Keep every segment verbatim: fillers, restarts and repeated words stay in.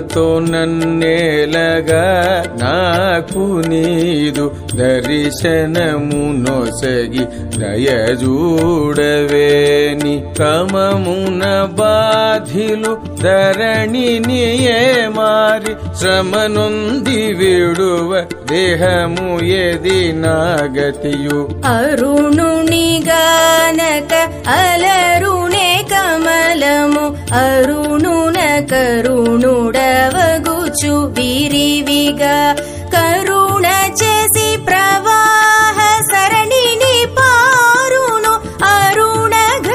కరుణతో నన్నేలగా నాకు నీదు దర్శనము నొసగి దయజూడవేని క్రమమున బాధిలు ధరణిని ఏ మారి శ్రమనుంది విడువ దేహము ఎది నాగతియు అరుణుని గానక అలరుణే కమలము అరుణున కరుణుడవగుచు విరివిగా కరుణ చేసి ప్రవాహ సరణిని పారును అరుణ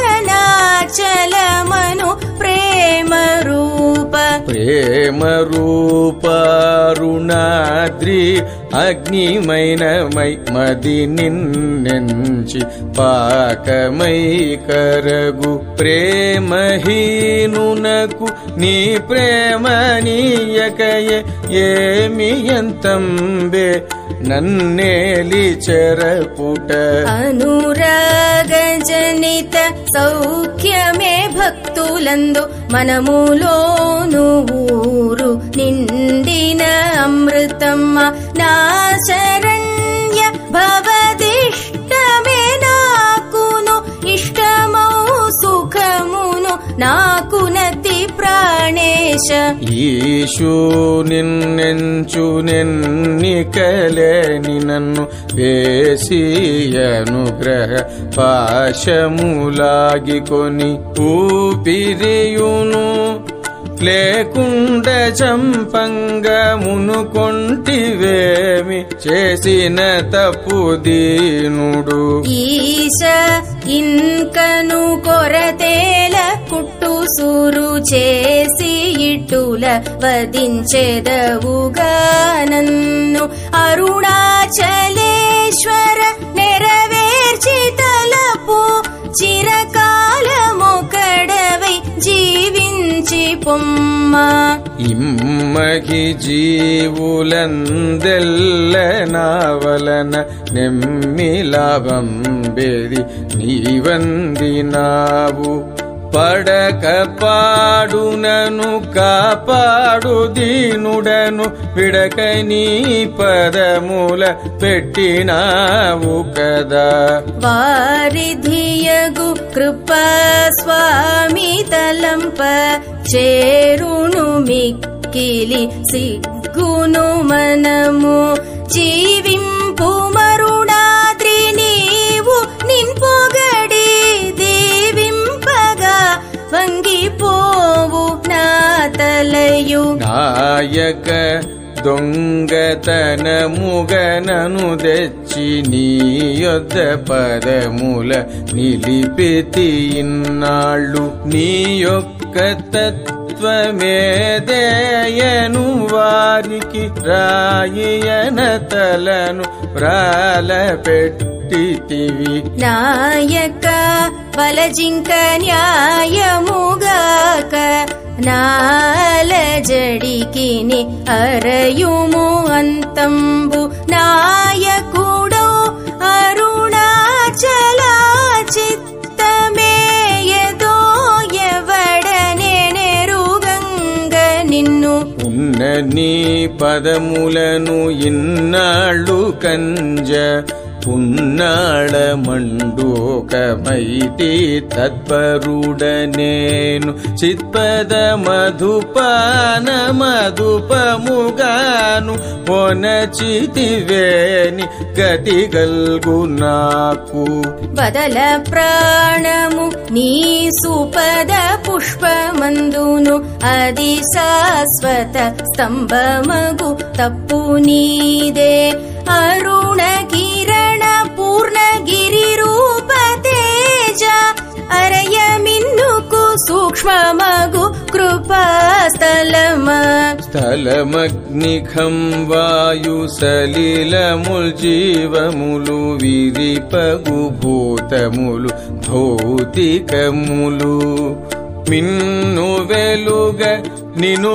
ఘనాచలమను ప్రేమ రూప ప్రేమ రూపారుణాద్రి అగ్నిమైనమై మది నిన్నెంచి పాకమై కరగు ప్రేమహీనునకు నీ ప్రేమ నీయకయే ఏమి ఎంతంబే నన్నేలి చెరపుట అనురాగ జనిత సౌఖ్యమే భక్తులందు మనములోను ఊరు నిండిన అమృతమ్మ నా శరణ్య భవదిష్టమే నాకును ఇష్టమౌ సుఖమును నాకు నతి ప్రాణేశ ఈశు నిన్నెంచు నిన్నికలేని నన్ను వేసి అనుగ్రహ పాశములాగికొని ఊపిరియును లేకుండ చంపంగమును కొంటివేమి చేసిన తప్పు దీనుడు ఈశ ఇన్కను కొరతేల కుట్టు సూరు చేసి ఇటుల వధించెదవుగా నన్ను అరుణాచలేశ్వర నెరవేర్చి తలపు చిరకాలమొకడవై జీవించి పొమ్మ ఇమ్మకి జీవులందెల్ల నావలన నెమ్మిలాభం బేది నీవందినావు పడక పాడునను కాపాడు దీనుడను విడక నీ పదముల పెట్టినావు కదా వారిధియగు కృపా స్వామి తలంప చేరును మిక్కిలి సిగ్గును మనము జీవింపు మరుడాద్రి నీవు నింపొగడి దేవింపగా వంగిపోవు నా తలయు నాయక దొంగతనముగనను తెచ్చి నీ యొద్ద పదముల నిలిపితి ఇన్నాళ్ళు నీ యొక్క తత్వమేదేయను వారికి రాయన తలను రాల పెట్టితివి నాయక బలజింక న్యాయముగాక నాలజడికిని అరయుము అంతంబు నాయకుడో అరుణాచల చిత్తమేయదో ఎవడనే నెరుగంగ నిన్ను ఉన్న నీ పదములను ఇన్నాళ్ళు కంజ పున్నాళ మండోకమైతి తత్పరుడనేను చిత్పద మధుపాన మధుపముగాను పొనచితివేని గతి గల్గు నాకు బదల ప్రాణము నీ సుపద పుష్పమందును అది శాశ్వత స్తంభమగు తప్పు నీదే అరుణ కిరణ పూర్ణగిరి రూప తేజ అరయ మిన్నుకు సూక్ష్మమగు కృపా స్థలమ స్థలమగ్నిఖం వాయు సలిలముల్ జీవములు విరిపగు భూతములు భౌతికములు మిన్ను వెలుగ నిను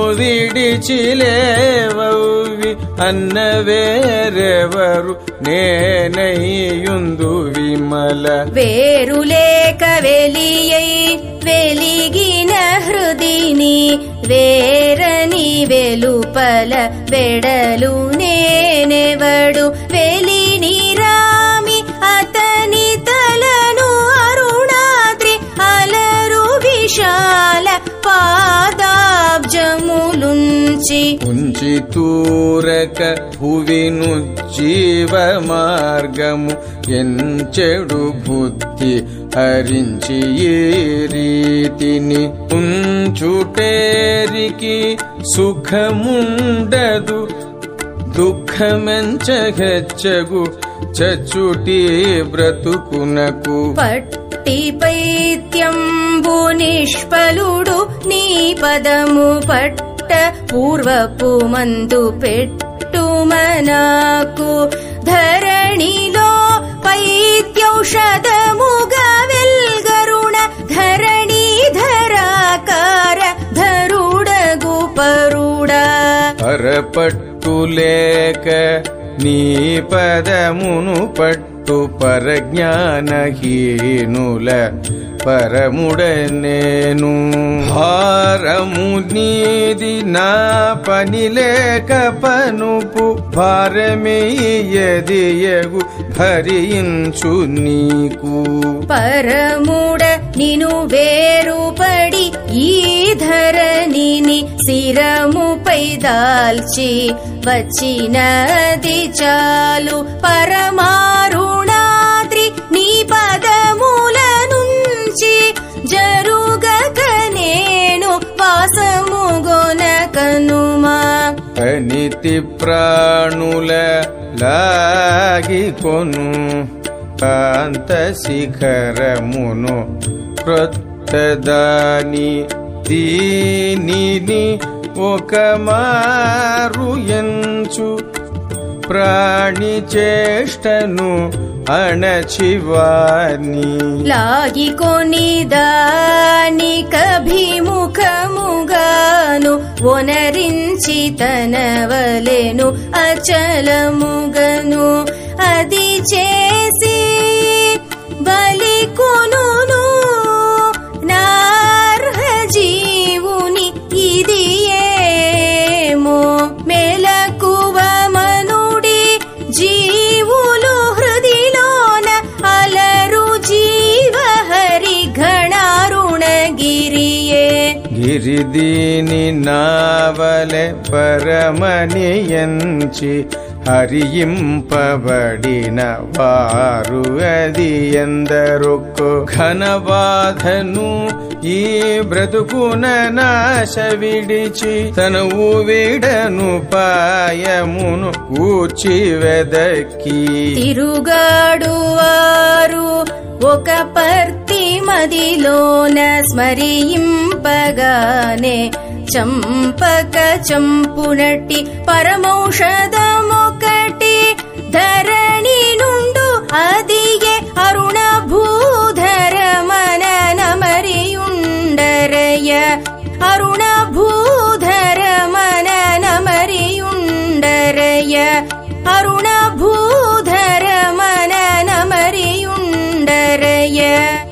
విడిచిలేవవి అన్న వేరెవరు నేనయ్యుందు విమల. వేరులేక వెలియై వెలిగిన హృదిని వేరని వెలుపల వెడలు నేనెవడు వెలిని రామి అతని తలను అరుణాద్రి అలరు విశాల పాదాబ్జములుంచి ఉంచి తూరక భువిను జీవ మార్గము ఎంచెడు బుద్ధి హరించి ఈ రీతిని ఉంచుటేరికి సుఖముండదు దుఃఖమెంచగెచ్చగు చచ్చుటి బ్రతుకునకు. పట్టి పైత్యంబు నిష్ఫలుడు నీ పదము పట్ట పూర్వపు మందు పెట్టుమనాకు ధరణిలో పైత్యౌషధముగా వెల్గరుణ ధరణీధరాకార ధరుడగు పరుడా. పరపట్టులేక నీ పదమును పట్టు పరజ్ఞానహీనుల పరముడనేను. భారము నీది నా పని లేక పనుపు భారమేయదియగు భరించు నీకు. పరముడ నిను వేరుపడి ఈ ధరణిని శిరముపై దాల్చి వచ్చినది చాలు పరమారుణాద్రి నీ పదముల నుంచి జరుగక నేను వాసముగొనకనుమా. అనితి ప్రాణుల లాగి కొను కాంత శిఖరమును క్రొత్తదాని దీనిని ఒక మారు ఎంచు ప్రాణి చేష్టను అణచివాని. లాగికొని దాని కభిముఖముగాను ఒనరించి తనవలెను అచలముగను అది చేసి బలి కొనును నార్హ జీవుని ఇది ఏమో మెలకువ మనుడి జీవులు హృదిలోన అలరు జీవ హరి ఘణారుణగిరియే. గిరిదీని నావలె పరమనియంచి హరింపబడిన వారు అది ఎందరొక్కో ఘనబాధను ఈ బ్రతుకున నాశ విడిచి తన ఊవిడను పాయమును కూర్చి వెదక్కి తిరుగాడు వారు ఒక పర్తి మదిలోన స్మరింపగానే చంపక చంపునట్టి పరమౌషధమొకటి ధరణి నుండు అదియే అరుణ భూధర మన నమరియుండరయ. అరుణ భూధర మన నమరియుండరయ. అరుణ భూధర మన నమరియుండరయ.